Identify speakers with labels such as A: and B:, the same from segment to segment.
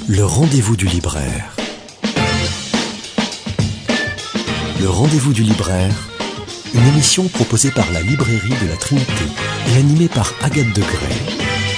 A: Le rendez-vous du libraire. Le rendez-vous du libraire, une émission proposée par la librairie de la Trinité et animée par Agathe Degré.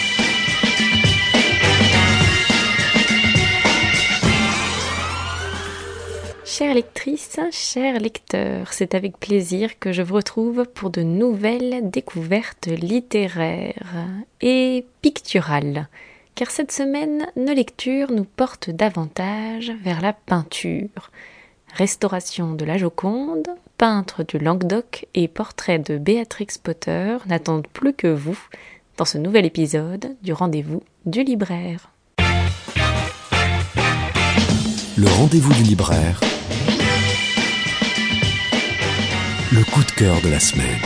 B: Chères lectrices, chers lecteurs, c'est avec plaisir que je vous retrouve pour de nouvelles découvertes littéraires et picturales. Car cette semaine, nos lectures nous portent davantage vers la peinture. Restauration de la Joconde, peintre du Languedoc et portrait de Béatrix Potter n'attendent plus que vous dans ce nouvel épisode du rendez-vous du libraire.
A: Le rendez-vous du libraire. Le coup de cœur de la semaine.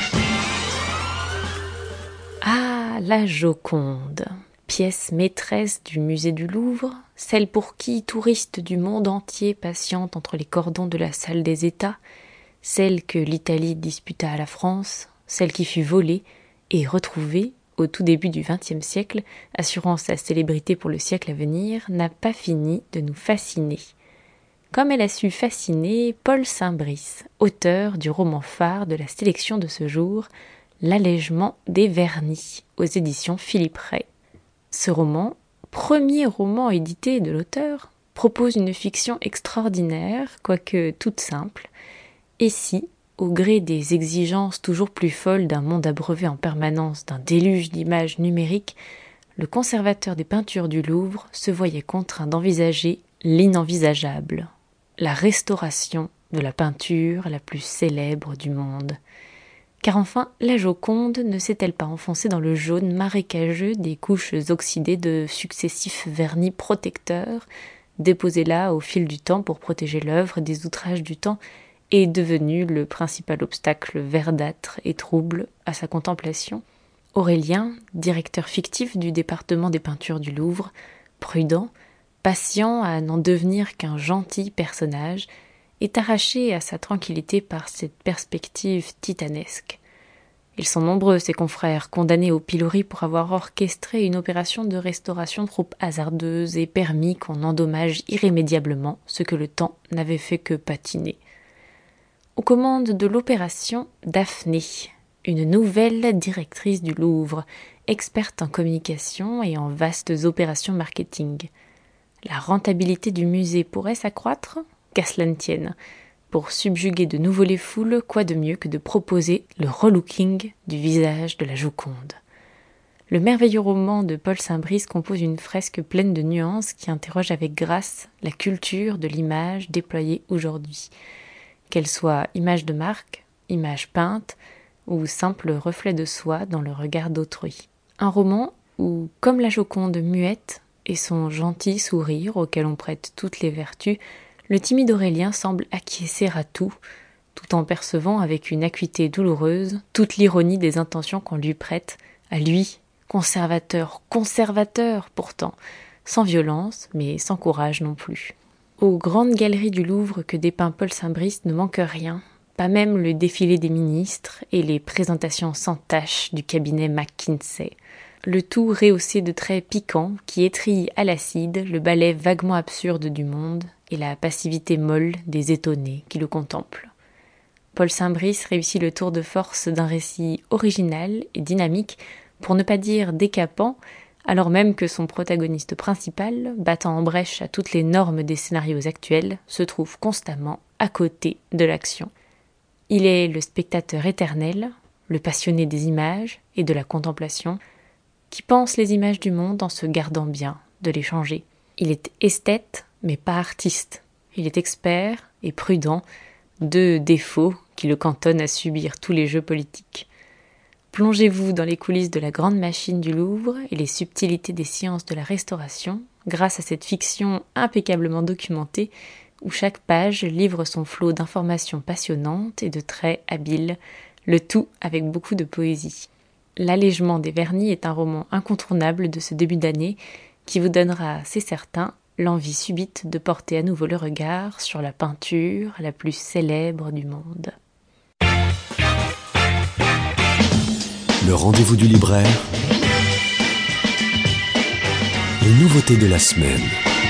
B: Ah, la Joconde, pièce maîtresse du musée du Louvre, celle pour qui touristes du monde entier patientent entre les cordons de la salle des États, celle que l'Italie disputa à la France, celle qui fut volée et retrouvée au tout début du XXe siècle, assurant sa célébrité pour le siècle à venir, n'a pas fini de nous fasciner. Comme elle a su fasciner Paul Saint-Brice, auteur du roman phare de la sélection de ce jour, L'allègement des vernis, aux éditions Philippe Ray. Ce roman, premier roman édité de l'auteur, propose une fiction extraordinaire, quoique toute simple, et si, au gré des exigences toujours plus folles d'un monde abreuvé en permanence d'un déluge d'images numériques, le conservateur des peintures du Louvre se voyait contraint d'envisager l'inenvisageable. La restauration de la peinture la plus célèbre du monde. Car enfin, la Joconde ne s'est-elle pas enfoncée dans le jaune marécageux des couches oxydées de successifs vernis protecteurs, déposés là au fil du temps pour protéger l'œuvre des outrages du temps, et devenue le principal obstacle verdâtre et trouble à sa contemplation? Aurélien, directeur fictif du département des peintures du Louvre, prudent, patient à n'en devenir qu'un gentil personnage, est arraché à sa tranquillité par cette perspective titanesque. Ils sont nombreux, ses confrères, condamnés au pilori pour avoir orchestré une opération de restauration trop hasardeuse et permis qu'on endommage irrémédiablement ce que le temps n'avait fait que patiner. Aux commandes de l'opération, Daphné, une nouvelle directrice du Louvre, experte en communication et en vastes opérations marketing. La rentabilité du musée pourrait s'accroître, qu'à cela ne tienne. Pour subjuguer de nouveau les foules, quoi de mieux que de proposer le relooking du visage de la Joconde. Le merveilleux roman de Paul Saint-Brice compose une fresque pleine de nuances qui interroge avec grâce la culture de l'image déployée aujourd'hui. Qu'elle soit image de marque, image peinte ou simple reflet de soi dans le regard d'autrui. Un roman où, comme la Joconde muette, et son gentil sourire auquel on prête toutes les vertus, le timide Aurélien semble acquiescer à tout en percevant avec une acuité douloureuse toute l'ironie des intentions qu'on lui prête, à lui, conservateur pourtant, sans violence, mais sans courage non plus. Aux grandes galeries du Louvre que dépeint Paul Saint-Brice ne manque rien, pas même le défilé des ministres et les présentations sans tache du cabinet McKinsey. Le tout rehaussé de traits piquants qui étrillent à l'acide le ballet vaguement absurde du monde et la passivité molle des étonnés qui le contemplent. Paul Saint-Brice réussit le tour de force d'un récit original et dynamique, pour ne pas dire décapant, alors même que son protagoniste principal, battant en brèche à toutes les normes des scénarios actuels, se trouve constamment à côté de l'action. Il est le spectateur éternel, le passionné des images et de la contemplation, qui pense les images du monde en se gardant bien de les changer. Il est esthète, mais pas artiste. Il est expert et prudent, deux défauts qui le cantonnent à subir tous les jeux politiques. Plongez-vous dans les coulisses de la grande machine du Louvre et les subtilités des sciences de la restauration, grâce à cette fiction impeccablement documentée, où chaque page livre son flot d'informations passionnantes et de traits habiles, le tout avec beaucoup de poésie. L'allègement des vernis est un roman incontournable de ce début d'année qui vous donnera, c'est certain, l'envie subite de porter à nouveau le regard sur la peinture la plus célèbre du monde.
A: Le rendez-vous du libraire. les nouveautés de la semaine.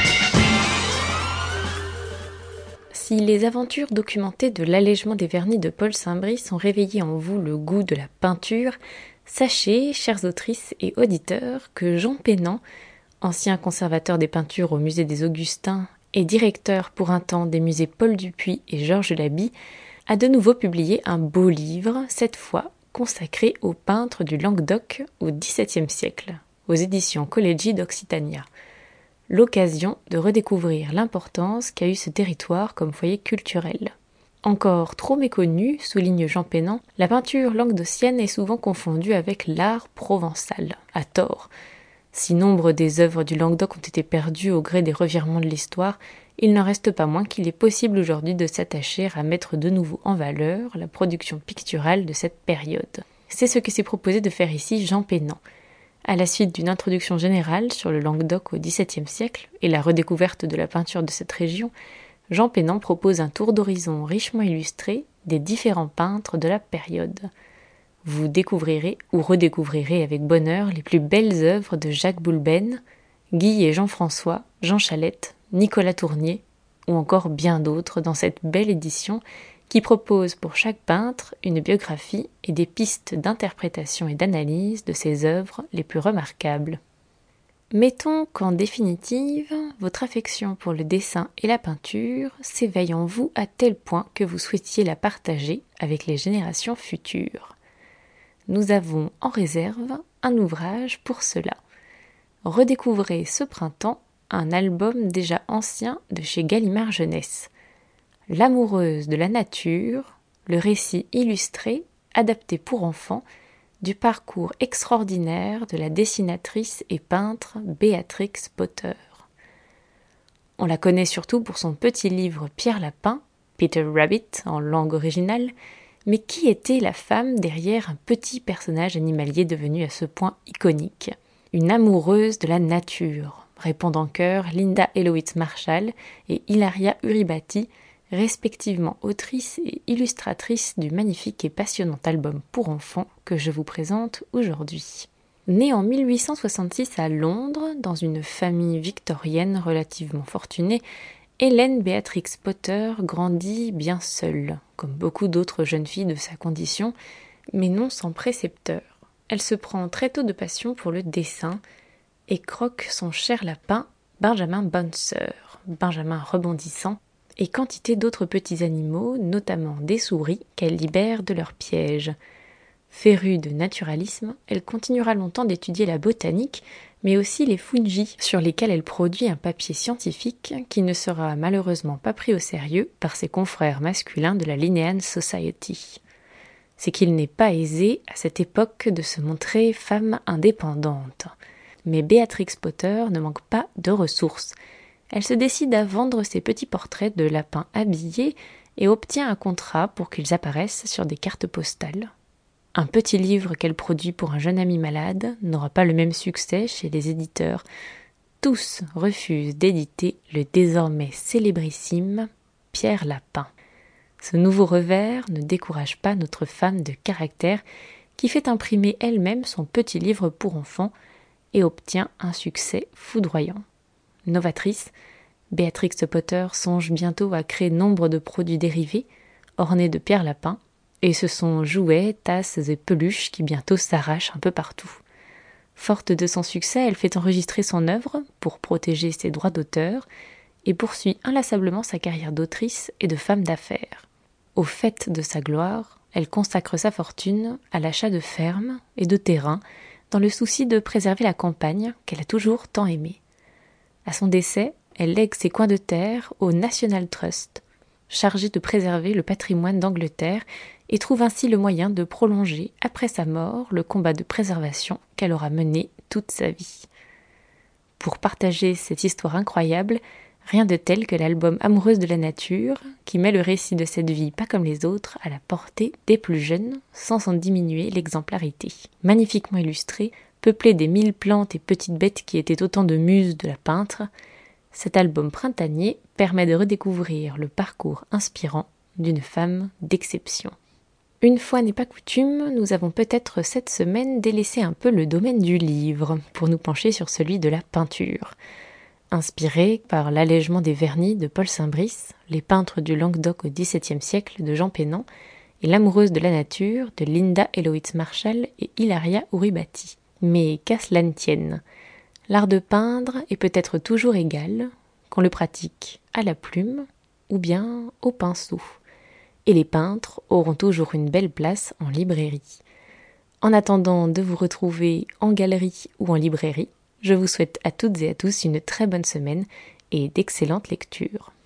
B: Si les aventures documentées de l'allègement des vernis de Paul Saint-Brice ont réveillé en vous le goût de la peinture, sachez, chères autrices et auditeurs, que Jean Pénant, ancien conservateur des peintures au musée des Augustins et directeur pour un temps des musées Paul Dupuy et Georges Labie, a de nouveau publié un beau livre, cette fois consacré aux peintres du Languedoc au XVIIe siècle, aux éditions Collegi d'Occitania. L'occasion de redécouvrir l'importance qu'a eu ce territoire comme foyer culturel. Encore trop méconnue, souligne Jean Pénant, la peinture languedocienne est souvent confondue avec l'art provençal, à tort. Si nombre des œuvres du Languedoc ont été perdues au gré des revirements de l'histoire, il n'en reste pas moins qu'il est possible aujourd'hui de s'attacher à mettre de nouveau en valeur la production picturale de cette période. C'est ce que s'est proposé de faire ici Jean Pénant. À la suite d'une introduction générale sur le Languedoc au XVIIe siècle et la redécouverte de la peinture de cette région, Jean Pénant propose un tour d'horizon richement illustré des différents peintres de la période. Vous découvrirez ou redécouvrirez avec bonheur les plus belles œuvres de Jacques Boulben, Guy et Jean-François, Jean Chalette, Nicolas Tournier ou encore bien d'autres dans cette belle édition qui propose pour chaque peintre une biographie et des pistes d'interprétation et d'analyse de ses œuvres les plus remarquables. Mettons qu'en définitive, votre affection pour le dessin et la peinture s'éveille en vous à tel point que vous souhaitiez la partager avec les générations futures. Nous avons en réserve un ouvrage pour cela. Redécouvrez ce printemps un album déjà ancien de chez Gallimard Jeunesse. L'amoureuse de la nature, le récit illustré, adapté pour enfants, du parcours extraordinaire de la dessinatrice et peintre Béatrix Potter. On la connaît surtout pour son petit livre Pierre Lapin, Peter Rabbit en langue originale, mais qui était la femme derrière un petit personnage animalier devenu à ce point iconique? Une amoureuse de la nature, répondent en chœur Linda Eloitz Marshall et Hilaria Uribati, respectivement autrice et illustratrice du magnifique et passionnant album pour enfants que je vous présente aujourd'hui. Née en 1866 à Londres, dans une famille victorienne relativement fortunée, Hélène Béatrix Potter grandit bien seule, comme beaucoup d'autres jeunes filles de sa condition, mais non sans précepteur. Elle se prend très tôt de passion pour le dessin et croque son cher lapin, Benjamin Bouncer, Benjamin rebondissant, et quantité d'autres petits animaux, notamment des souris, qu'elle libère de leurs pièges. Férue de naturalisme, elle continuera longtemps d'étudier la botanique, mais aussi les fungis, sur lesquels elle produit un papier scientifique qui ne sera malheureusement pas pris au sérieux par ses confrères masculins de la Linnean Society. C'est qu'il n'est pas aisé, à cette époque, de se montrer femme indépendante. Mais Béatrix Potter ne manque pas de ressources. Elle se décide à vendre ses petits portraits de lapins habillés et obtient un contrat pour qu'ils apparaissent sur des cartes postales. Un petit livre qu'elle produit pour un jeune ami malade n'aura pas le même succès chez les éditeurs. Tous refusent d'éditer le désormais célébrissime Pierre Lapin. Ce nouveau revers ne décourage pas notre femme de caractère qui fait imprimer elle-même son petit livre pour enfants et obtient un succès foudroyant. Novatrice, Béatrix Potter songe bientôt à créer nombre de produits dérivés, ornés de pierre lapin, et ce sont jouets, tasses et peluches qui bientôt s'arrachent un peu partout. Forte de son succès, elle fait enregistrer son œuvre pour protéger ses droits d'auteur et poursuit inlassablement sa carrière d'autrice et de femme d'affaires. Au faîte de sa gloire, elle consacre sa fortune à l'achat de fermes et de terrains dans le souci de préserver la campagne qu'elle a toujours tant aimée. À son décès, elle lègue ses coins de terre au National Trust, chargé de préserver le patrimoine d'Angleterre, et trouve ainsi le moyen de prolonger, après sa mort, le combat de préservation qu'elle aura mené toute sa vie. Pour partager cette histoire incroyable, rien de tel que l'album Amoureuse de la nature, qui met le récit de cette vie pas comme les autres à la portée des plus jeunes, sans en diminuer l'exemplarité. Magnifiquement illustré, peuplé des 1000 plantes et petites bêtes qui étaient autant de muses de la peintre, cet album printanier permet de redécouvrir le parcours inspirant d'une femme d'exception. Une fois n'est pas coutume, nous avons peut-être cette semaine délaissé un peu le domaine du livre pour nous pencher sur celui de la peinture. Inspiré par l'allègement des vernis de Paul Saint-Brice, les peintres du Languedoc au XVIIe siècle de Jean Pénan et l'amoureuse de la nature de Linda Eloïtz Marshall et Hilaria Uribati. Mais qu'à cela ne tienne, l'art de peindre est peut-être toujours égal qu'on le pratique à la plume ou bien au pinceau. Et les peintres auront toujours une belle place en librairie. En attendant de vous retrouver en galerie ou en librairie, je vous souhaite à toutes et à tous une très bonne semaine et d'excellentes lectures.